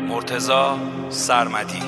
مرتضی سرمدی.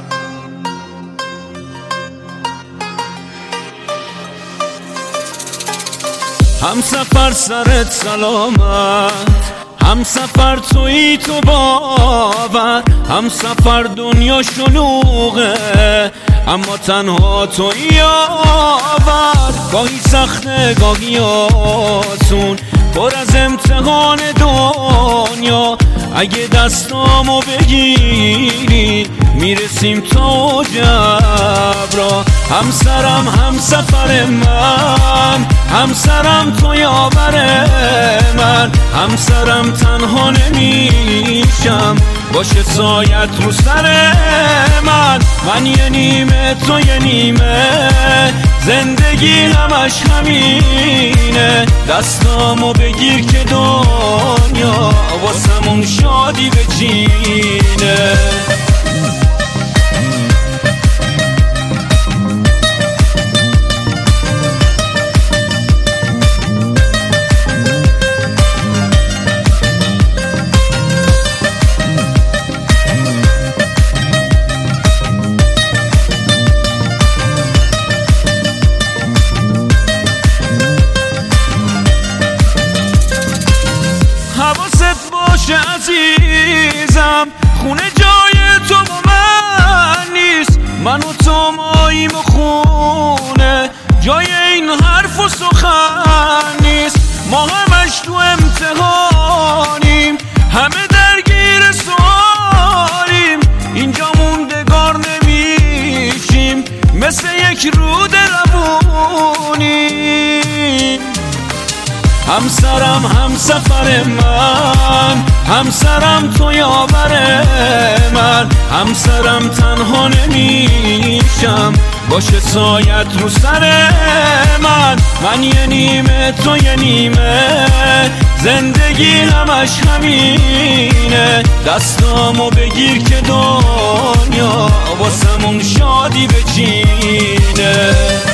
همسفر سرت سلامت، همسفر تویی تو باور، همسفر دنیا شلوغه اما تنها تویی یاور. گاهی سخته گاهی آسون، پر از امتحان دنیا. اگه دستامو بگیری میرسیم تا جبرا. همسرم همسفر من، همسرم تو یاور من. همسرم تنها نمیشم، باشه سایت رو سر من. من یه نیمه تو یه نیمه، زندگی همش همینه. دستامو بگیر که دنیا واسمون شادی بچینه. حواست باشه عزیزم، خونه جای تو با من نیست. من و تو ماییم و خونه جای این حرف و سخن نیست. ما همش تو امتحانیم، همه درگیر سوالیم. اینجا موندگار نمیشیم، مثل یک رود روونیم. همسرم همسفر من، همسرم تو یاور من. همسرم تنها نمیشم، باشه سایت رو سر من. من یه نیمه تو یه نیمه، زندگی همش همینه. دستامو بگیر که دنیا واسمون شادی بچینه.